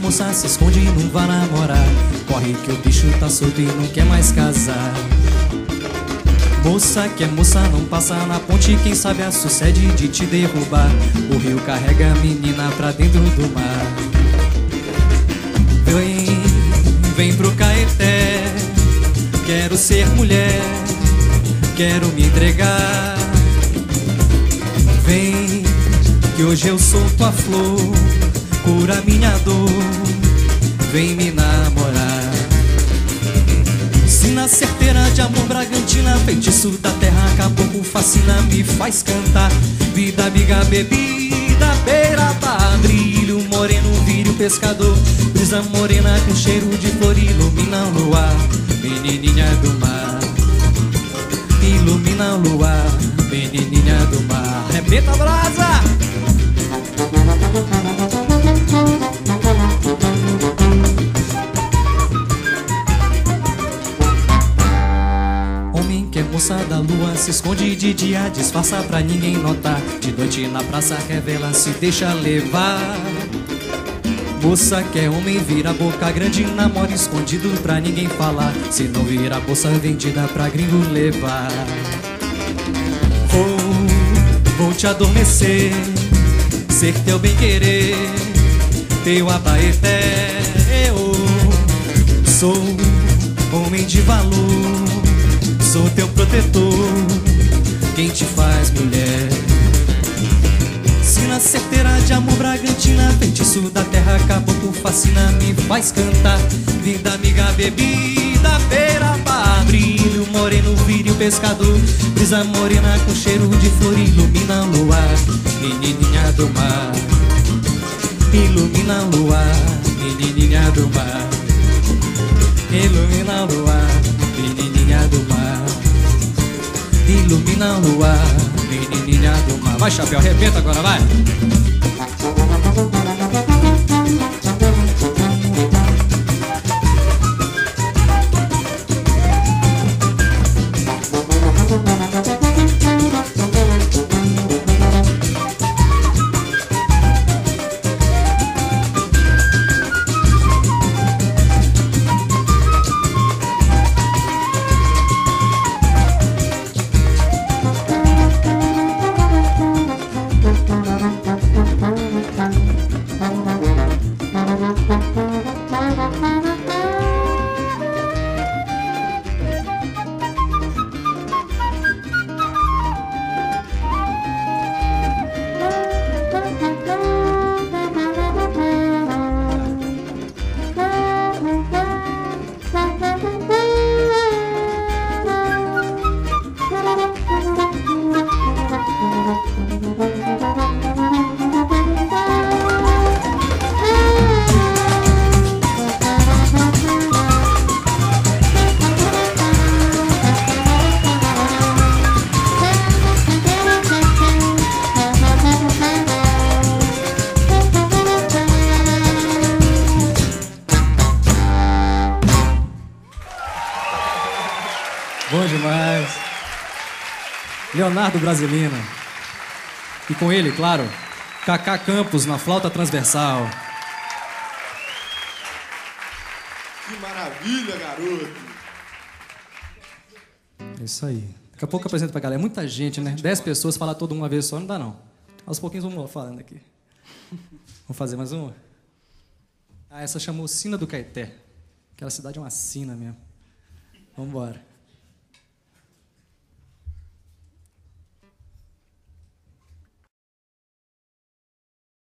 moça se esconde e não vai namorar. Corre que o bicho tá solto e não quer mais casar. Moça que é moça não passa na ponte, quem sabe a sucede de te derrubar. O rio carrega a menina pra dentro do mar. Vem pro Caeté, quero ser mulher, quero me entregar. Vem, que hoje eu sou tua flor, cura minha dor, vem me namorar. Se na certeira de amor Bragantina, feitiço da terra, caboclo fascina, me faz cantar. Vida, amiga, bebida, beira-mar, brilho, moreno, vírio, pescador. Brisa morena com cheiro de flor, ilumina o luar, menininha do mar. Ilumina o luar, menininha do mar. Repita a brasa! Homem que é moça da lua, se esconde de dia, disfarça pra ninguém notar. De noite na praça revela, se deixa levar. Moça que é homem, vira boca grande, namora escondido pra ninguém falar. Se não vira bolsa vendida pra gringo levar. Vou te adormecer, ser teu bem-querer, teu abaeté. Eu sou homem de valor, sou teu protetor, quem te faz mulher. Se na certeira de amor Bragantina, feitiço da terra, caboclo fascina, me faz cantar. Vida, amiga, bebida, beira-mar, brilho, moreno, vírio, pescador. Brisa morena com cheiro de flor, ilumina o luar, menininha do mar. Ilumina o luar, menininha do mar. Ilumina o luar, menininha do mar. Ilumina o luar, menininha do mar. Vai, chapéu, arrebenta agora, vai! Bom demais. Leonardo Brasilina. E com ele, claro, Cacá Campos na flauta transversal. Que maravilha, garoto! É isso aí. Daqui a pouco eu apresento pra galera. É muita gente, né? 10 pessoas, falar todo uma vez só, não dá não. Aos pouquinhos vamos falando aqui. Vamos fazer mais uma? Ah, essa chamou Sina do Caeté. Aquela cidade é uma sina mesmo. Vamos embora.